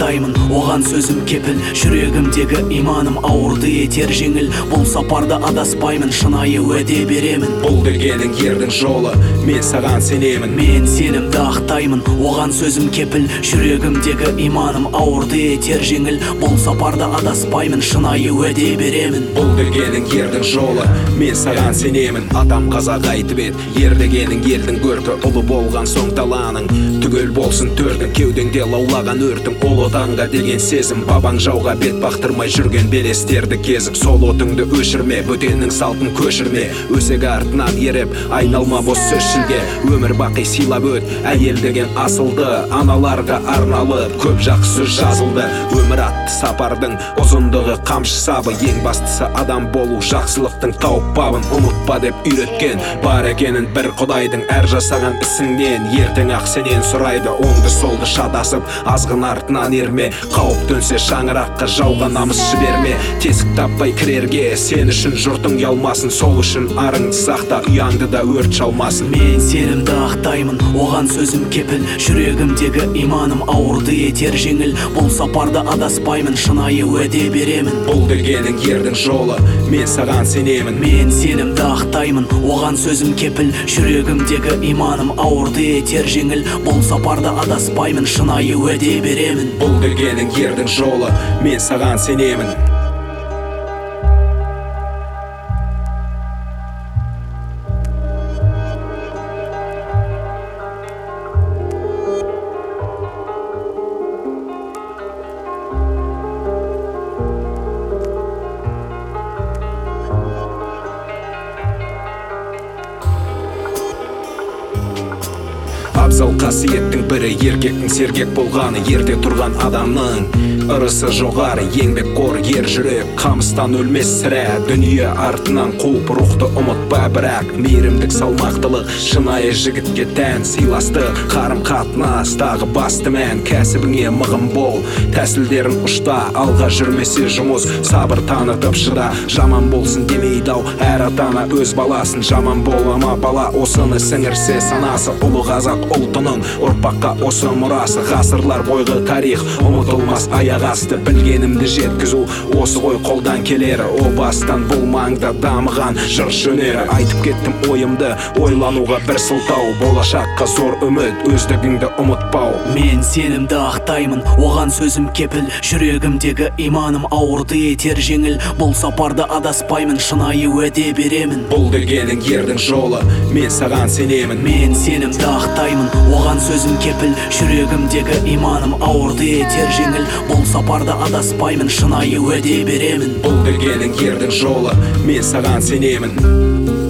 ақтаймын, оған сөзім кепіл. Жүрегімдегі иманым ауырды етер жеңіл. Бұл сапарда адаспаймын, шынайы уәде беремін. Бұл дегенің ердің жолы, мен саған сенемін. Мен сенімді ақтаймын, оған сөзім кепіл. Жүрегімдегі иманым ауырды етер жеңіл. Бұл сапарда адаспаймын, шынайы уәде беремін. Бұл дегенің ердің жолы, мен саған сенемін. Атам қазақ айтып еді, ер дегенің елдің көркі. Ұлы болған соң даланың түгел болсын төрдің. Кеудеңде лаулаған өртің, ол отанға деген сезім. Бабаң жауға бет бақтырмай жүрген белестерді кезіп. Сол отыңды өшірме, бөтеннің салтын көшірме. Өсек артынан еріп, айналма бос сөзшілге. Өмір бақи сыйлап өт, әйел деген асылды. Аналарға арналып, көп жақсы сөз жазылды. Өмір атты сапардың ұзындығы қамшы сабы. Ең бастысы адам болу, жақсылықтың тауып бабын. Ұмытпа деп үйреткен бар екенін бір Құдайдың. Әр жасаған ісіңнен ертең ақ сенен сұрайды. Оңды солды шатасып, азғын артынан ерме. Қауіп төнсе шаңыраққа жауға намыс жіберме. Тесік таппай кірерге сен үшін жұртың ұялмасын. Сол үшін арыңды сақта, ұяңды да өрт шалмасын. Мен сенімді ақтаймын, оған сөзім кепіл. Жүрегімдегі иманым ауырды етер жеңіл. Бұл сапарда адаспаймын, шынайы уәде беремін. Бұл дегенің ердің жолы, мен саған сенемін. Мен сенімді ақтаймын, оған сөзім кепіл. Жүрегімдегі иманым ауырды етер жеңіл. Бұл сапарда адаспаймын, шынайы уәде беремін. Бұл дегенің ердің жолы, мен саған сенемін. Абзал қасиеттің бірі еркектің сергек болғаны. Ерте тұрған адамның ырысы жоғары. Еңбекқор ер жүрек қамыстан өлмес сірә. Дүние артынан қуып рухты ұмытпа бірақ. Мейірімдік салмақтылық шынайы жігітке тән. Сыйластық қарым қатынас тағы басты мән. Кәсібіңе мығым бол, тәсілдерін ұшта. Алға жүрмесе жұмыс, сабыр танытып шыда. Жаман болсын демейді ау әр атана өз баласын. Жаман болама бала осыны сіңірсе санасы. Ұлы қазақ ұлтының ұрпаққа осы мұрасы. Ғасырлар бойғы тарих ұмытылмас аяқ асты. Білгенімді жеткізу осы ғой қолдан келері. О бастан бұл маңда дамыған жыр жөнері. Айтып кеттім ойымды, ойлануға бір сылтау. Болашаққа зор үміт, өздігіңді ұмытпау. Мен сенімді ақтаймын, оған сөзім кепіл. Жүрегімдегі иманым ауырды етер жеңіл. Бұл сапарда адаспаймын, шынайы уәде беремін. Бұл дегенің ердің жолы, мен саған сенемін. Мен сенімді ақтаймын, оған сөзім кепіл. Жүрегімдегі иманым ауырды етер жеңіл. Бұл сапарда адаспаймын, шынайы уәде беремін. Бұл дегенің ердің жолы, мен саған сенемін.